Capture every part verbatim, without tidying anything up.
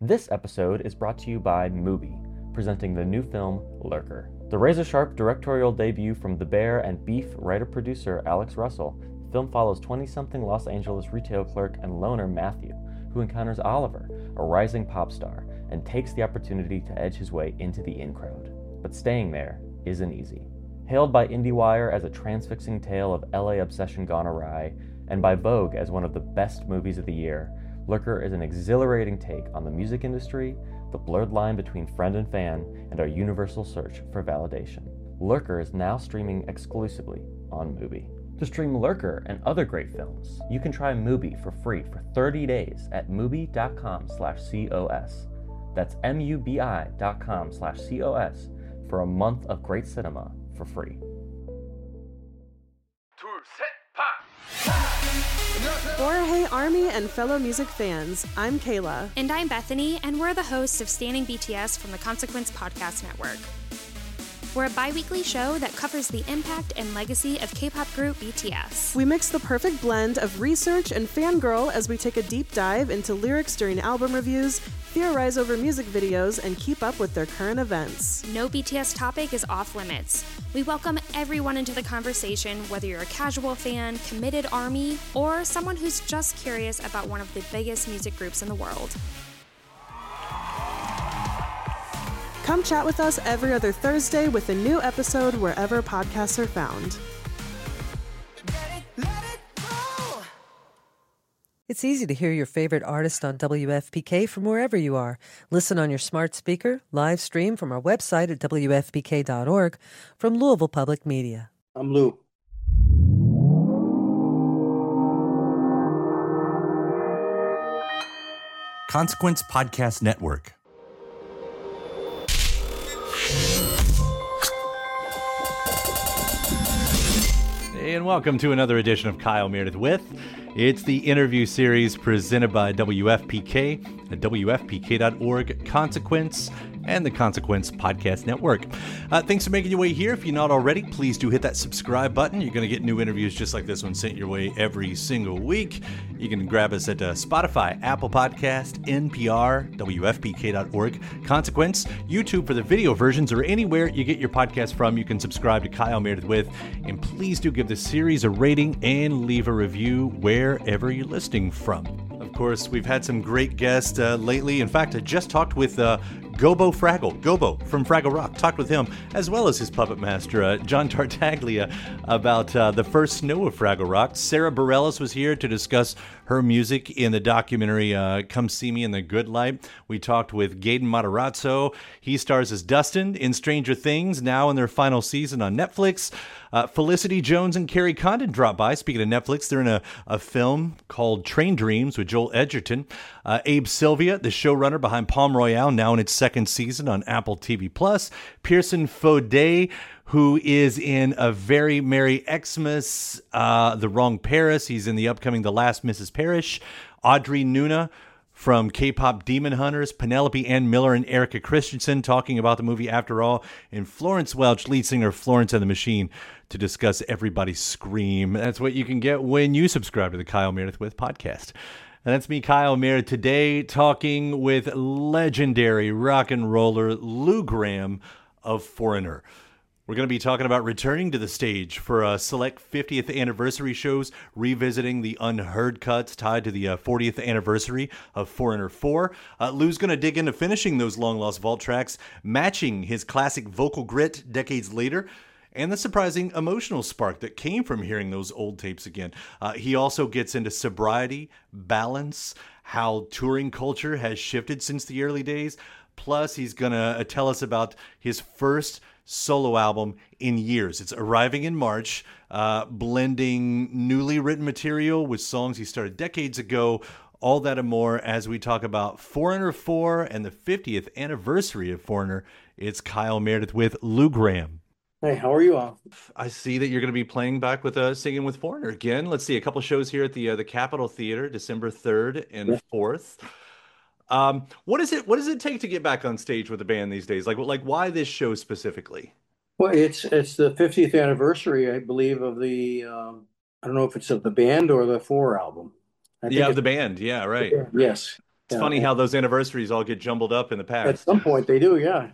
This episode is brought to you by Mubi, presenting the new film Lurker. The razor-sharp directorial debut from The Bear and Beef writer-producer Alex Russell, the film follows twenty-something Los Angeles retail clerk and loner Matthew, who encounters Oliver, a rising pop star, and takes the opportunity to edge his way into the in-crowd. But staying there isn't easy. Hailed by IndieWire as a transfixing tale of L A obsession gone awry, and by Vogue as one of the best movies of the year, Lurker is an exhilarating take on the music industry, the blurred line between friend and fan, and our universal search for validation. Lurker is now streaming exclusively on Mubi. To stream Lurker and other great films, you can try Mubi for free for thirty days at mubi.com slash COS. That's M-U-B-I dot com slash C-O-S for a month of great cinema for free. Borahei Army and fellow music fans, I'm Kayla. And I'm Bethany, and we're the hosts of Standing B T S from the Consequence Podcast Network. We're a bi-weekly show that covers the impact and legacy of K-pop group B T S. We mix the perfect blend of research and fangirl as we take a deep dive into lyrics during album reviews, theorize over music videos, and keep up with their current events. No B T S topic is off limits. We welcome everyone into the conversation, whether you're a casual fan, committed ARMY, or someone who's just curious about one of the biggest music groups in the world. Come chat with us every other Thursday with a new episode wherever podcasts are found. It's easy to hear your favorite artist on W F P K from wherever you are. Listen on your smart speaker, live stream from our website at W F P K dot org from Louisville Public Media. I'm Lou. Consequence Podcast Network. And welcome to another edition of Kyle Meredith With. It's the interview series presented by W F P K at W F P K dot org, Consequence, and the Consequence Podcast Network. Uh, thanks for making your way here. If you're not already, please do hit that subscribe button. You're going to get new interviews just like this one sent your way every single week. You can grab us at uh, Spotify, Apple Podcast, N P R, W F P K dot org, Consequence, YouTube for the video versions, or anywhere you get your podcast from. You can subscribe to Kyle Meredith With, and please do give the series a rating and leave a review wherever you're listening from. Of course, we've had some great guests uh, lately. In fact, I just talked with uh, Gobo Fraggle, Gobo from Fraggle Rock, talked with him, as well as his puppet master, uh, John Tartaglia, about uh, the first snow of Fraggle Rock. Sarah Bareilles was here to discuss her music in the documentary uh, Come See Me in the Good Light. We talked with Gaten Matarazzo. He stars as Dustin in Stranger Things, now in their final season on Netflix. Uh, Felicity Jones and Carrie Condon dropped by. Speaking of Netflix, they're in a, a film called Train Dreams with Joel Edgerton. Uh, Abe Sylvia, the showrunner behind Palm Royale, now in its second season on Apple T V Plus. Pearson Faudet, who is in A Very Merry Xmas, uh, The Wrong Paris. He's in the upcoming The Last Missus Parrish. Audrey Nuna from K-pop Demon Hunters, Penelope Ann Miller and Erica Christensen talking about the movie After All, and Florence Welch, lead singer of Florence and the Machine, to discuss Everybody Scream. That's what you can get when you subscribe to the Kyle Meredith With podcast. And that's me, Kyle Meredith, today talking with legendary rock and roller Lou Gramm of Foreigner. We're going to be talking about returning to the stage for uh, select fiftieth anniversary shows, revisiting the unheard cuts tied to the uh, fortieth anniversary of Foreigner four. Uh, Lou's going to dig into finishing those long-lost vault tracks, matching his classic vocal grit decades later, and the surprising emotional spark that came from hearing those old tapes again. Uh, he also gets into sobriety, balance, how touring culture has shifted since the early days. Plus, he's going to tell us about his first solo album in years. It's arriving in March, uh, blending newly written material with songs he started decades ago. All that and more as we talk about Foreigner four and the fiftieth anniversary of Foreigner. It's Kyle Meredith with Lou Gramm. Hey, how are you all? I see that you're going to be playing back with uh, Singing with Foreigner again. Let's see, a couple shows here at the uh, the Capitol Theater, December third and Yeah. fourth. Um, what is it? What does it take to get back on stage with the band these days? Like, like why this show specifically? Well, it's it's the fiftieth anniversary, I believe, of the um, I don't know if it's of the band or the Four album. I think Yeah, it's the band. Yeah, right. yes. It's funny how those anniversaries all get jumbled up in the past. At some point they do, yeah.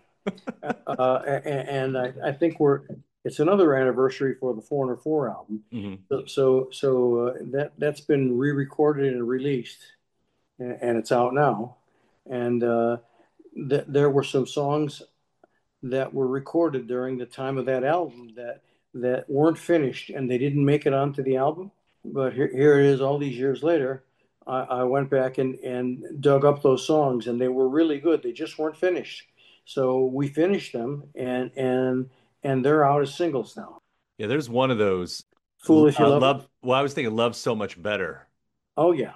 uh, and and I, I think we're it's another anniversary for the four hundred four album. Mm-hmm. So so, so uh, that that's been re-recorded and released, and, and it's out now. And uh, th- there were some songs that were recorded during the time of that album that that weren't finished, and they didn't make it onto the album. But here here it is, all these years later. I, I went back and and dug up those songs, and they were really good. They just weren't finished. So we finished them, and and and they're out as singles now. Yeah, there's one of those. Fool If You uh, Love. love well, I was thinking Love So Much Better. Oh yeah.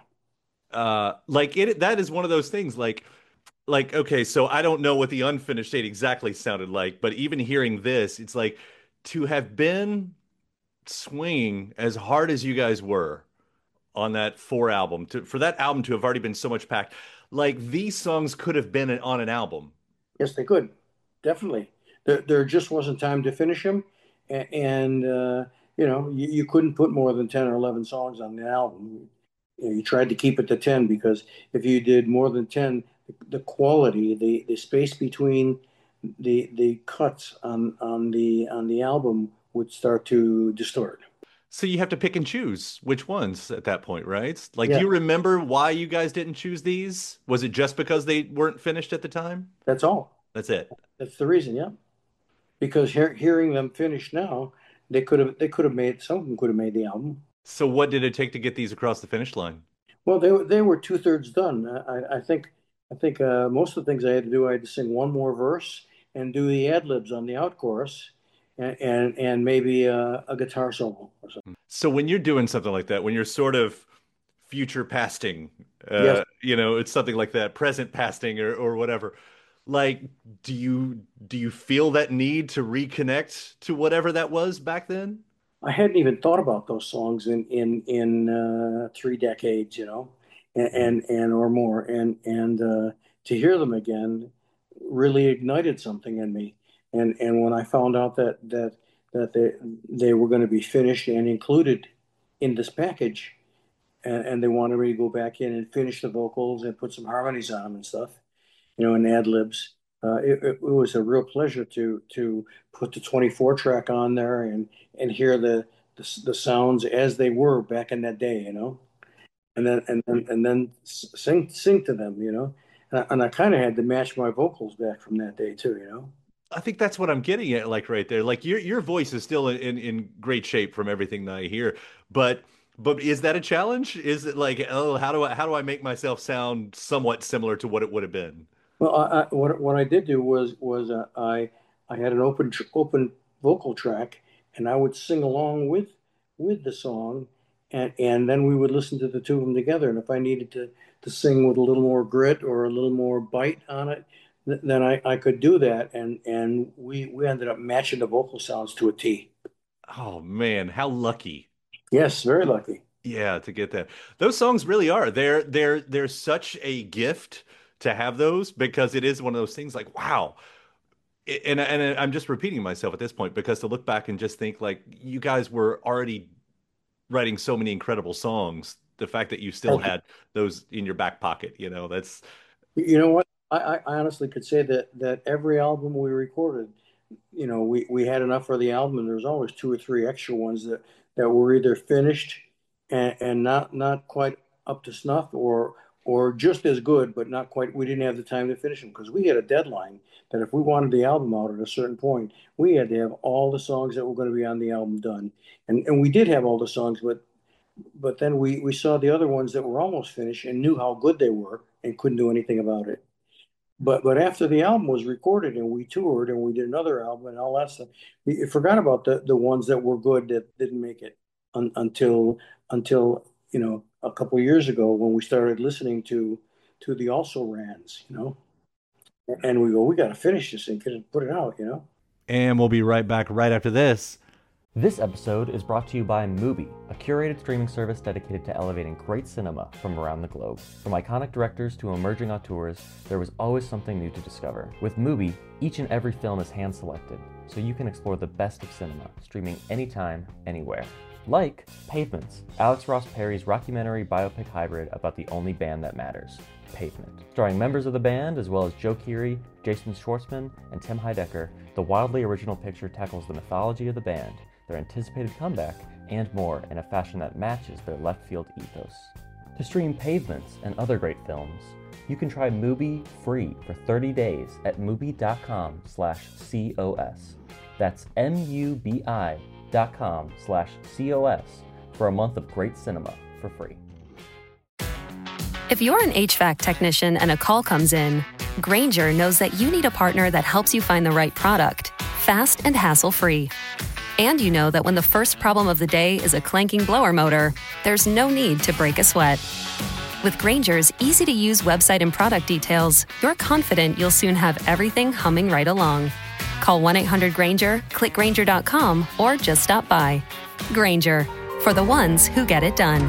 Uh, like it that is one of those things. Like, like okay, so I don't know what the unfinished state exactly sounded like, but even hearing this, it's like to have been swinging as hard as you guys were on that four album, to for that album to have already been so much packed. Like these songs could have been on an album. Yes, they could. Definitely. There, there just wasn't time to finish them. And, and uh, you know, you, you couldn't put more than ten or eleven songs on the album. You know, you tried to keep it to ten because if you did more than ten, the quality, the, the space between the the cuts on, on the on the album would start to distort. So you have to pick and choose which ones at that point, right? Like, Yeah. do you remember why you guys didn't choose these? Was it just because they weren't finished at the time? That's all. That's it. That's the reason, yeah. Because hear, hearing them finished now, they could have they could have made some of them could have made the album. So what did it take to get these across the finish line? Well, they were they were two thirds done. I, I think I think uh, most of the things I had to do, I had to sing one more verse and do the ad libs on the out chorus, and and, and maybe a, a guitar solo or something. So when you're doing something like that, when you're sort of future pasting, uh, Yes. you know, it's something like that, present pasting or or whatever. Like, do you do you feel that need to reconnect to whatever that was back then? I hadn't even thought about those songs in in in uh, three decades, you know, and and, and or more, and and uh, to hear them again really ignited something in me. And and when I found out that that that they they were going to be finished and included in this package, and, and they wanted me to go back in and finish the vocals and put some harmonies on them and stuff, you know, and ad libs. Uh, it, it was a real pleasure to to put the twenty-four track on there and and hear the, the the sounds as they were back in that day, you know, and then and then and then sing sing to them, you know, and I, and I kind of had to match my vocals back from that day too, you know. I think that's what I'm getting at, like right there. Like your your voice is still in in great shape from everything that I hear, but but is that a challenge? Is it like, oh, how do I how do I make myself sound somewhat similar to what it would have been? Well, I, I, what what I did do was was uh, I I had an open tr- open vocal track, and I would sing along with with the song, and and then we would listen to the two of them together. And if I needed to to sing with a little more grit or a little more bite on it, th- then I, I could do that. And and we we ended up matching the vocal sounds to a T. Oh man, how lucky. Yes, very lucky. Yeah, to get that. Those songs really are. They're they're they're such a gift to have those, because it is one of those things like, wow. And and I'm just repeating myself at this point, because to look back and just think like you guys were already writing so many incredible songs, the fact that you still Thank you. had those in your back pocket, you know, that's You know what? I, I I honestly could say that that every album we recorded, you know, we, we had enough for the album, and there was always two or three extra ones that, that were either finished and, and not not quite up to snuff, or or just as good, but not quite. We didn't have the time to finish them because we had a deadline that if we wanted the album out at a certain point, we had to have all the songs that were going to be on the album done. And and we did have all the songs, but but then we, we saw the other ones that were almost finished and knew how good they were and couldn't do anything about it. But but after the album was recorded and we toured and we did another album and all that stuff, we forgot about the, the ones that were good that didn't make it un, until until you know a couple of years ago when we started listening to to the also rans, you know, and we go, we got to finish this and get it, put it out, you know. And we'll be right back right after this. This episode is brought to you by Mubi, a curated streaming service dedicated to elevating great cinema from around the globe. From iconic directors to emerging auteurs, there was always something new to discover. With Mubi, each and every film is hand-selected, so you can explore the best of cinema, streaming anytime, anywhere. Like Pavements, Alex Ross Perry's rockumentary biopic hybrid about the only band that matters. Pavement. Starring members of the band as well as Joe Keery, Jason Schwartzman, and Tim Heidecker, the wildly original picture tackles the mythology of the band, their anticipated comeback, and more in a fashion that matches their left field ethos. To stream Pavements and other great films, you can try Mubi free for thirty days at mubi.com slash COS. That's M-U-B-I dot com slash C-O-S for a month of great cinema for free. If you're an H V A C technician and a call comes in, Grainger knows that you need a partner that helps you find the right product, fast and hassle-free. And you know that when the first problem of the day is a clanking blower motor, there's no need to break a sweat. With Grainger's easy-to-use website and product details, you're confident you'll soon have everything humming right along. Call one eight hundred Grainger, click Grainger dot com, or just stop by. Grainger, for the ones who get it done.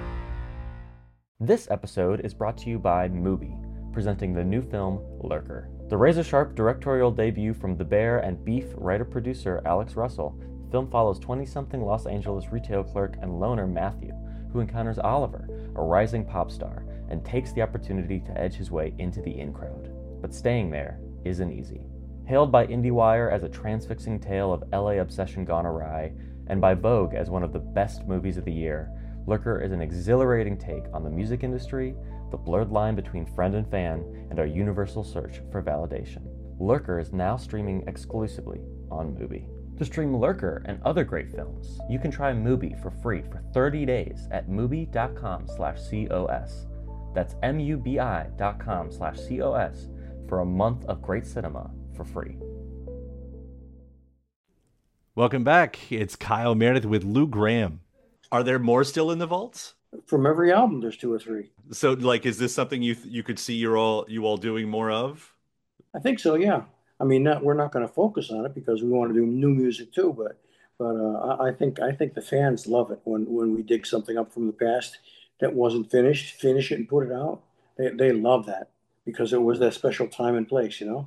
This episode is brought to you by Mubi, presenting the new film Lurker. The razor-sharp directorial debut from The Bear and Beef writer-producer Alex Russell, the film follows twenty-something Los Angeles retail clerk and loner Matthew, who encounters Oliver, a rising pop star, and takes the opportunity to edge his way into the in crowd. But staying there isn't easy. Hailed by IndieWire as a transfixing tale of L A obsession gone awry, and by Vogue as one of the best movies of the year, Lurker is an exhilarating take on the music industry, the blurred line between friend and fan, and our universal search for validation. Lurker is now streaming exclusively on Mubi. To stream Lurker and other great films, you can try Mubi for free for thirty days at mubi.com slash COS. That's M-U-B-I dot com slash C-O-S for a month of great cinema for free. Welcome back. It's Kyle Meredith with Lou Gramm. Are there more still in the vaults? From every album, there's two or three. So, like, is this something you you could see you're all you all doing more of? I think so, yeah. I mean, not, we're not going to focus on it because we want to do new music too. But but uh, I think I think the fans love it when when we dig something up from the past that wasn't finished, finish it and put it out. They they love that because it was that special time and place, you know.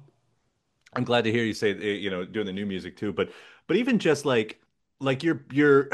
I'm glad to hear you say, you know, doing the new music too. But but even just like like your your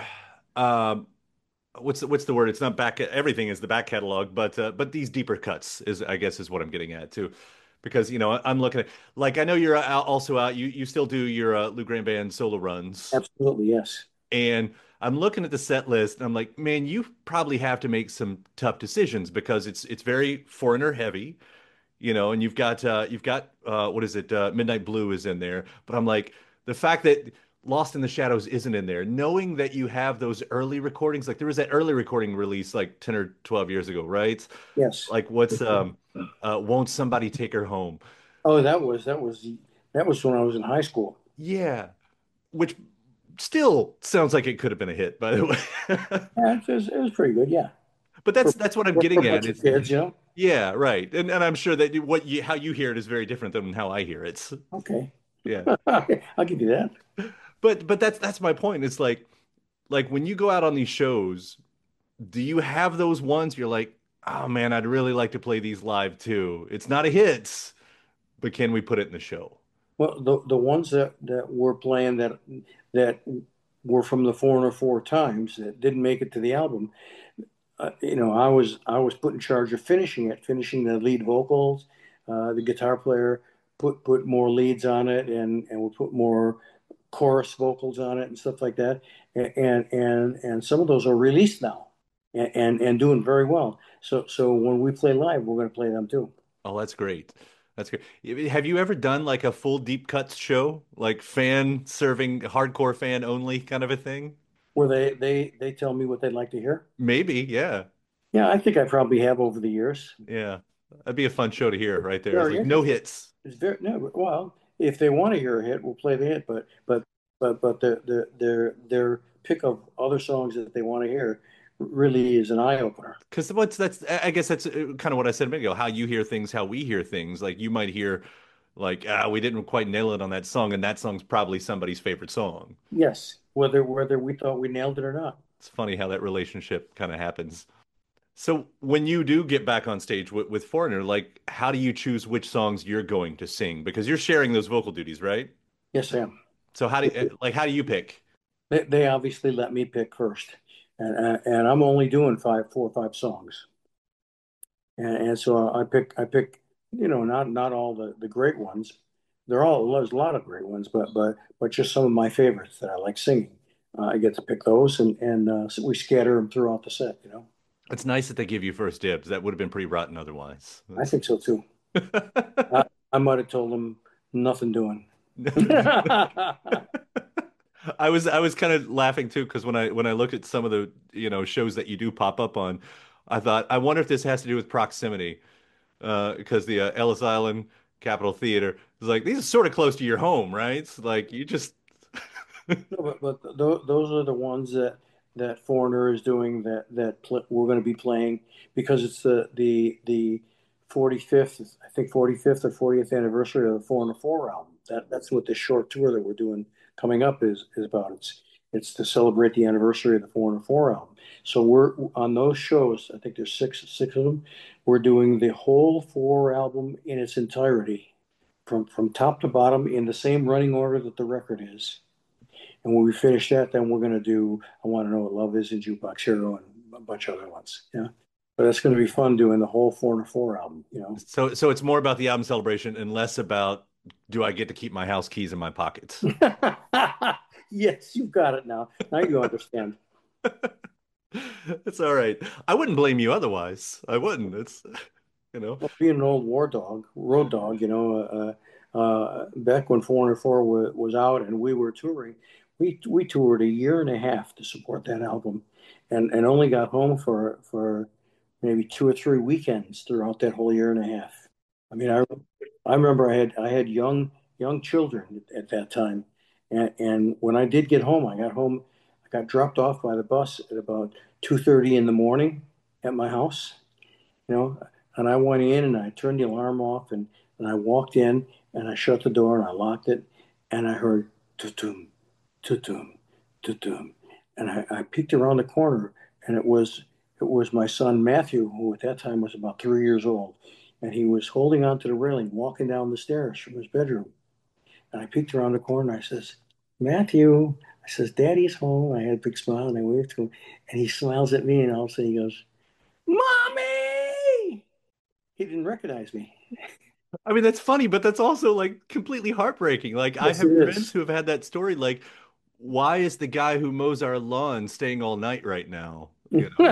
um. What's the, what's the word? It's not back. Everything is the back catalog, but uh, but these deeper cuts is, I guess, is what I'm getting at too, because you know I'm looking at, like, I know you're out, also out. You you still do your uh, Lou Gramm Band solo runs. Absolutely, yes. And I'm looking at the set list, and I'm like, man, you probably have to make some tough decisions because it's it's very Foreigner heavy, you know. And you've got uh, you've got uh, what is it? Uh, Midnight Blue is in there, but I'm like, the fact that Lost in the Shadows isn't in there, knowing that you have those early recordings, like there was that early recording release like ten or twelve years ago, right? Yes. Like what's um uh Won't Somebody Take Her Home? Oh, that was that was that was when I was in high school. Yeah. Which still sounds like it could have been a hit, by the way. Yeah, it was, it was pretty good, yeah. But that's For, that's what I'm for, getting for at. Is, kids, you know? Yeah, right. And and I'm sure that you- what you how you hear it is very different than how I hear it. Okay. Yeah. I'll give you that. But but that's that's my point. It's like like when you go out on these shows, do you have those ones you're like, oh man, I'd really like to play these live too. It's not a hit, but can we put it in the show? Well, the the ones that that we're playing that that were from the Foreigner four times that didn't make it to the album, uh, you know, I was I was put in charge of finishing it, finishing the lead vocals. Uh, the guitar player put put more leads on it, and and we put more chorus vocals on it and stuff like that. And and and some of those are released now, and and, and doing very well. So so when we play live, we're going to play them too. Oh, that's great. That's great. Have you ever done like a full deep cuts show, like fan serving, hardcore fan only kind of a thing? Where they they they tell me what they'd like to hear. Maybe, yeah. Yeah, I think I probably have over the years. Yeah, that'd be a fun show to hear right there. Sure, It's like yeah. no hits. It's very no. Well, if they want to hear a hit, we'll play the hit. But but but but the, the their their pick of other songs that they want to hear really is an eye opener. Because what's that's I guess that's kind of what I said a minute ago. How you hear things, how we hear things. Like you might hear, like ah, we didn't quite nail it on that song, and that song's probably somebody's favorite song. Yes, whether whether we thought we nailed it or not. It's funny how that relationship kind of happens. So when you do get back on stage with, with Foreigner, like how do you choose which songs you're going to sing? Because you're sharing those vocal duties, right? Yes, I am. So how do you, like how do you pick? They, they obviously let me pick first, and uh, and I'm only doing five, four or five songs. and, and so I pick I pick you know not not all the the great ones. There are all there's a lot of great ones, but but but just some of my favorites that I like singing. Uh, I get to pick those, and and uh, so we scatter them throughout the set. You know, It's nice that they give you first dibs. That would have been pretty rotten otherwise. I think so too. I, I might have told them nothing doing. I was I was kind of laughing too because when I when I looked at some of the you know shows that you do pop up on, I thought I wonder if this has to do with proximity, uh, because the uh, Ellis Island Capitol Theater is like these are sort of close to your home, right? It's like you just No, but but th those are the ones that that Foreigner is doing that that pl we're going to be playing because it's the the the forty-fifth, I think forty-fifth or fortieth anniversary of the Foreigner four album. That that's what this short tour that we're doing coming up is is about. It's it's to celebrate the anniversary of the Foreigner four album. So we're on those shows. I think there's six six of them. We're doing the whole four album in its entirety, from from top to bottom in the same running order that the record is. And when we finish that, then we're going to do I Want to Know What Love Is in Jukebox Hero and a bunch of other ones. Yeah. But it's going to be fun doing the whole Four and Four album, you know. so so it's more about the album celebration and less about do I get to keep my house keys in my pockets. Yes, you've got it now. Now you understand. It's all right. I wouldn't blame you otherwise. I wouldn't. It's you know. Well, being an old war dog, road dog, you know, uh, uh, back when Four and Four was, was out and we were touring, we we toured a year and a half to support that album, and and only got home for for maybe two or three weekends throughout that whole year and a half. I mean, I I remember I had I had young young children at that time, and and when I did get home, I got home, I got dropped off by the bus at about two thirty in the morning at my house, you know, and I went in and I turned the alarm off and and I walked in and I shut the door and I locked it and I heard tutum tutum tutum and I, I peeked around the corner and it was it was my son Matthew, who at that time was about three years old, and he was holding onto the railing, walking down the stairs from his bedroom. And I peeked around the corner and I says, Matthew, I says, Daddy's home. I had a big smile and I waved to him. And he smiles at me and all of a sudden he goes, Mommy! He didn't recognize me. I mean, that's funny, but that's also like completely heartbreaking. Like I Yes, have it friends is. who have had that story. Like, why is the guy who mows our lawn staying all night right now? You know.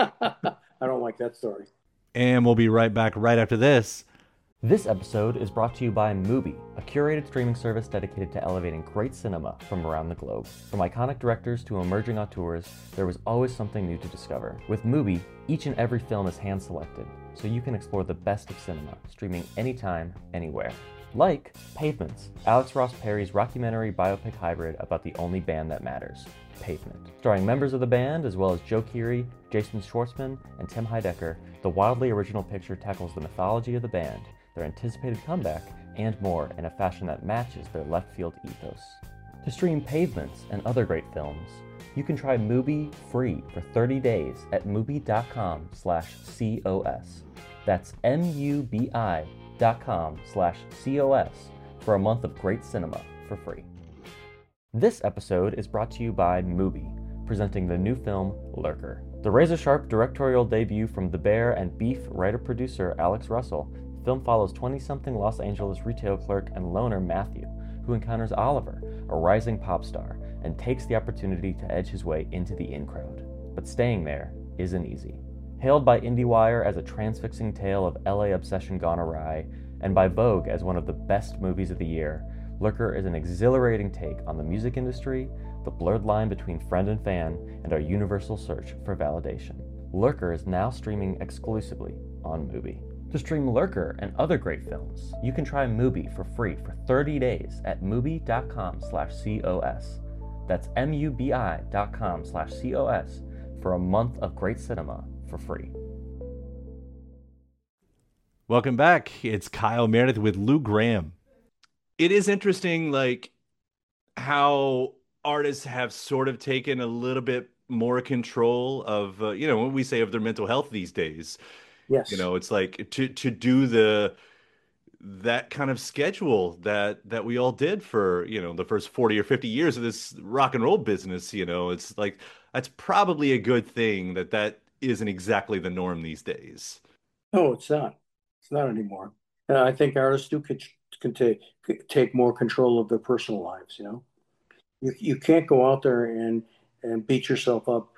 I don't like that story. And we'll be right back right after this. This episode is brought to you by Mubi, a curated streaming service dedicated to elevating great cinema from around the globe. From iconic directors to emerging auteurs, there was always something new to discover. With Mubi, each and every film is hand-selected, so you can explore the best of cinema, streaming anytime, anywhere. Like Pavements, Alex Ross Perry's rockumentary biopic hybrid about the only band that matters, Pavement. Starring members of the band as well as Joe Keery, Jason Schwartzman, and Tim Heidecker, the wildly original picture tackles the mythology of the band, their anticipated comeback, and more in a fashion that matches their left field ethos. To stream Pavements and other great films, you can try Mubi free for thirty days at mubi.com slash COS. That's M-U-B-I dot com slash COS for a month of great cinema for free. This episode is brought to you by Mubi, presenting the new film Lurker. The razor-sharp directorial debut from The Bear and Beef writer-producer Alex Russell, the film follows twenty-something Los Angeles retail clerk and loner Matthew, who encounters Oliver, a rising pop star, and takes the opportunity to edge his way into the in crowd. But staying there isn't easy. Hailed by IndieWire as a transfixing tale of L A obsession gone awry, and by Vogue as one of the best movies of the year, Lurker is an exhilarating take on the music industry, the blurred line between friend and fan, and our universal search for validation. Lurker is now streaming exclusively on Mubi. To stream Lurker and other great films, you can try Mubi for free for thirty days at mubi.com slash COS. That's M-U-B-I dot com slash COS for a month of great cinema for free. Welcome back. It's Kyle Meredith with Lou Graham. It is interesting, like, how artists have sort of taken a little bit more control of, uh, you know, when we say of their mental health these days. Yes. You know, it's like to to do the that kind of schedule that that we all did for, you know, the first forty or fifty years of this rock and roll business, you know, it's like that's probably a good thing that that isn't exactly the norm these days. No, it's not. It's not anymore. And I think artists do can, can take take more control of their personal lives. You know, you you can't go out there and and beat yourself up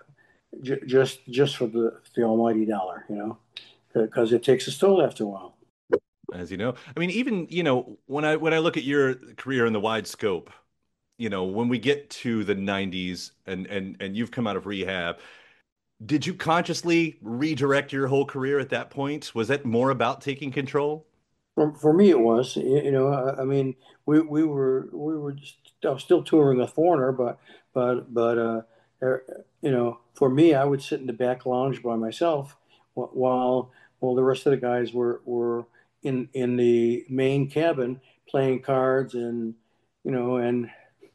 j just just for the the almighty dollar. You know, because it takes its toll after a while. As you know, I mean, even, you know, when I when I look at your career in the wide scope, you know, when we get to the nineties and and and you've come out of rehab, did you consciously redirect your whole career at that point? Was that more about taking control? For, for me, it was, you, you know, I, I mean, we, we were, we were just, I was still touring with Foreigner, but, but, but, uh, er, you know, for me, I would sit in the back lounge by myself wh- while, while the rest of the guys were, were in, in the main cabin playing cards and, you know, and,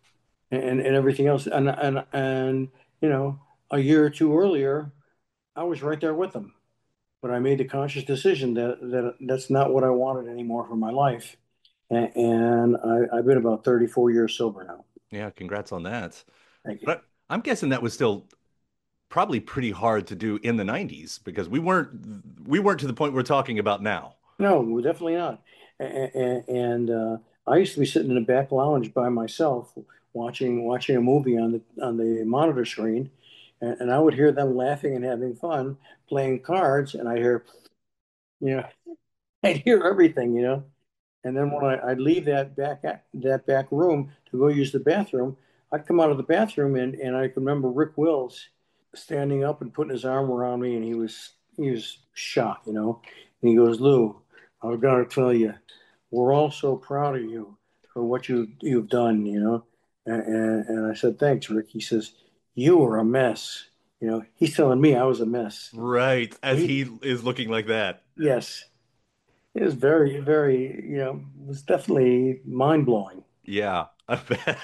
and, and everything else. And, and, and, you know, a year or two earlier, I was right there with them, but I made the conscious decision that that that's not what I wanted anymore for my life. And, and I, I've been about thirty-four years sober now. Yeah, congrats on that. Thank you. But I'm guessing that was still probably pretty hard to do in the nineties because we weren't we weren't to the point we're talking about now. No, definitely not. And, and uh, I used to be sitting in the back lounge by myself, watching watching a movie on the on the monitor screen, and, and I would hear them laughing and having fun playing cards, and I hear, you know, I'd hear everything, you know. And then when I, I'd leave that back that back room to go use the bathroom, I'd come out of the bathroom and, and I can remember Rick Wills standing up and putting his arm around me, and he was he was shocked, you know. And he goes, "Lou, I've got to tell you, we're all so proud of you for what you you've done, you know." And, and, and I said, "Thanks, Rick." He says, "You were a mess." You know, he's telling me I was a mess. Right, as He, he is looking like that. yes, it was very, very, you know, it was definitely mind blowing. Yeah, I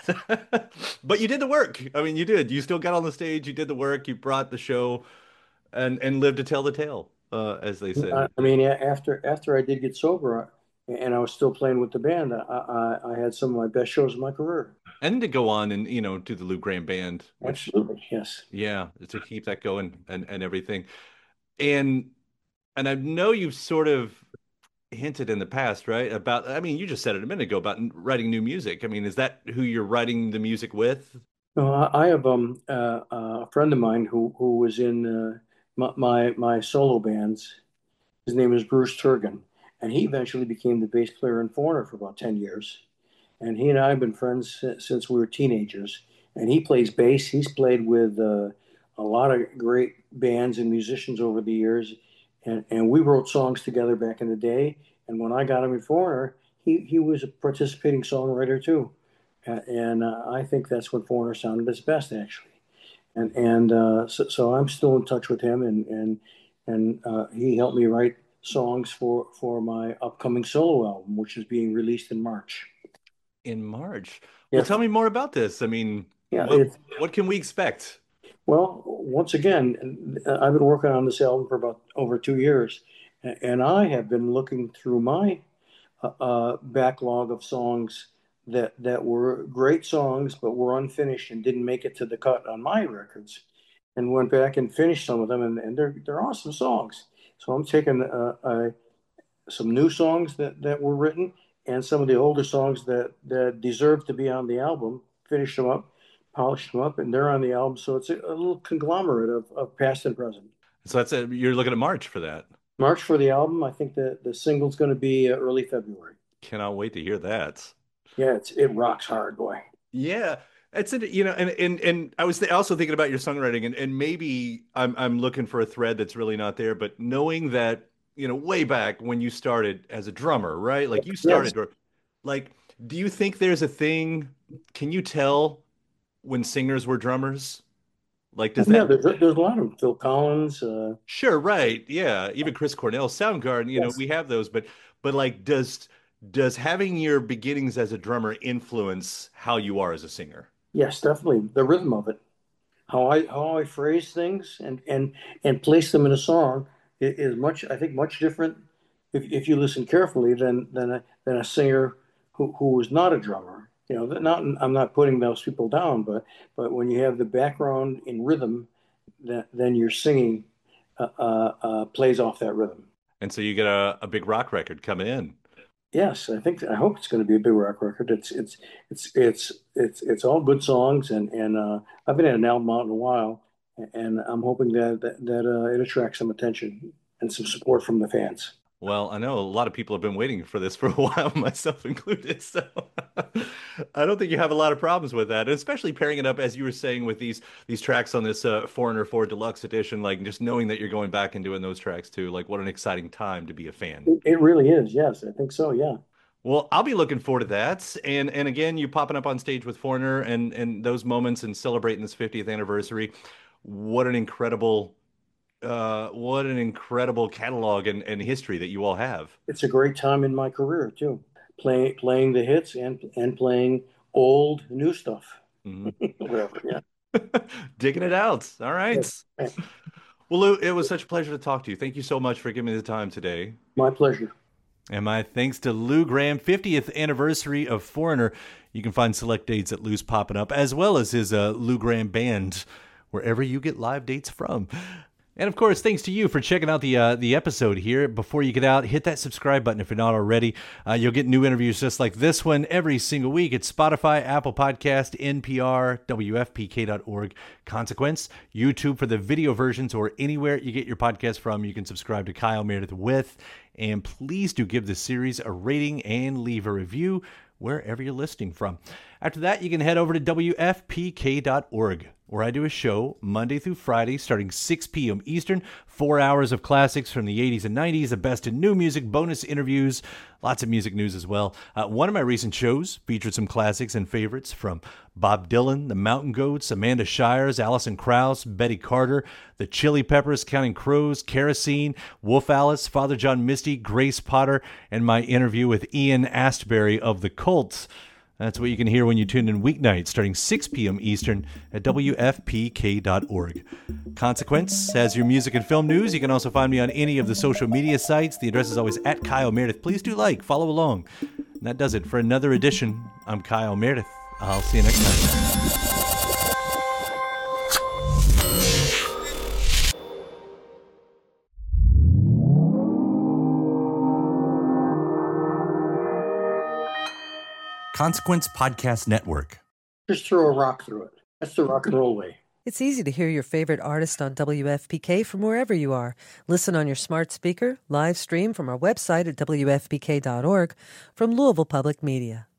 bet. But you did the work. I mean, you did. You still got on the stage, you did the work, you brought the show and and lived to tell the tale, uh, as they I, say. I mean, a- after after I did get sober, uh, and I was still playing with the band, I, I, I had some of my best shows of my career. And to go on and, you know, do the Lou Graham Band, which, Absolutely, yes. yeah, to keep that going and and everything. And and I know you've sort of hinted in the past, right? About, I mean, you just said it a minute ago about writing new music. I mean, is that who you're writing the music with? No, I, I have um uh, a friend of mine who who was in uh, my, my my solo bands. His name is Bruce Turgan, and he eventually became the bass player in Foreigner for about ten years. And he and I have been friends since, since we were teenagers. And he plays bass. He's played with uh, a lot of great bands and musicians over the years. And, and we wrote songs together back in the day. And when I got him in Foreigner, he, he was a participating songwriter too. Uh, and uh, I think that's what Foreigner sounded its best, actually. And and uh, so, so I'm still in touch with him, and and and uh, he helped me write songs for for my upcoming solo album, which is being released in March. In March. Well, Yes, tell me more about this. I mean, yeah. what It's what can we expect? well, once again, uh, I've been working on this album for about over two years, a- and I have been looking through my uh, uh, backlog of songs that that were great songs but were unfinished and didn't make it to the cut on my records, and went back and finished some of them, and, and they're they're awesome songs. So I'm taking uh, uh, some new songs that that were written and some of the older songs that that deserve to be on the album, finished them up, polished them up, and they're on the album. So it's a, a little conglomerate of, of past and present. So that's it. You're looking at March for that. March for the album. I think the the single's going to be uh, early February. Cannot wait to hear that. Yeah, it's it rocks hard, boy. Yeah, it's it. You know, and and and I was th also thinking about your songwriting, and and maybe I'm I'm looking for a thread that's really not there, but knowing that, you know, way back when you started as a drummer, right? Like you Yes. started, or like, do you think there's a thing? Can you tell when singers were drummers? Like, does Yeah, that? there's there's a lot of them. Phil Collins. Uh, Sure, right. Yeah, even Chris Cornell, Soundgarden, you know, yes. we have those, but but like does does having your beginnings as a drummer influence how you are as a singer? Yes, definitely the rhythm of it. How I how I phrase things and and and place them in a song i- is much I think much different if if you listen carefully than than a, than a singer who who is not a drummer. You know, not I'm not putting those people down, but but when you have the background in rhythm, that then your singing uh, uh, uh, plays off that rhythm. And so you get a, a big rock record coming in. Yes, I think I hope it's going to be a big rock record. It's it's it's it's it's it's all good songs, and and uh, I've been at an album out in a while, and I'm hoping that that, that uh, it attracts some attention and some support from the fans. Well, I know a lot of people have been waiting for this for a while, myself included. So I don't think you have a lot of problems with that, especially pairing it up, as you were saying, with these these tracks on this uh, Foreigner four Deluxe Edition. Like just knowing that you're going back and doing those tracks too. Like what an exciting time to be a fan. It, it really is. Yes, I think so. Yeah. Well, I'll be looking forward to that. And and again, you popping up on stage with Foreigner and and those moments and celebrating this fiftieth anniversary. What an incredible uh what an incredible catalog and, and history that you all have. It's a great time in my career too. Playing playing the hits and and playing old new stuff. Mm-hmm. Whatever, yeah. Digging it out. All right. Yeah. Well, Lou, it was such a pleasure to talk to you. Thank you so much for giving me the time today. My pleasure. And my thanks to Lou Gramm, fiftieth anniversary of Foreigner. You can find select dates at Lou's Popping Up, as well as his uh, Lou Gramm Band, wherever you get live dates from. And of course, thanks to you for checking out the uh, the episode here. Before you get out, hit that subscribe button if you're not already. Uh, you'll get new interviews just like this one every single week at Spotify, Apple Podcast, N P R, W F P K dot org, Consequence, YouTube for the video versions, or anywhere you get your podcast from. You can subscribe to Kyle Meredith With. And please do give this series a rating and leave a review wherever you're listening from. After that, you can head over to W F P K dot org, where I do a show Monday through Friday starting six p.m. Eastern, four hours of classics from the eighties and nineties, the best in new music, bonus interviews, lots of music news as well. Uh, one of my recent shows featured some classics and favorites from Bob Dylan, the Mountain Goats, Amanda Shires, Alison Krauss, Betty Carter, the Chili Peppers, Counting Crows, Kerosene, Wolf Alice, Father John Misty, Grace Potter, and my interview with Ian Astbury of The Cult. That's what you can hear when you tune in weeknights starting six p.m. Eastern at W F P K dot org. Consequence has your music and film news. You can also find me on any of the social media sites. The address is always at Kyle Meredith. Please do like, follow along. And that does it for another edition. I'm Kyle Meredith. I'll see you next time. Consequence Podcast Network. Just throw a rock through it. That's the rock and roll way. It's easy to hear your favorite artist on W F P K from wherever you are. Listen on your smart speaker, live stream from our website at W F P K dot org, from Louisville Public Media.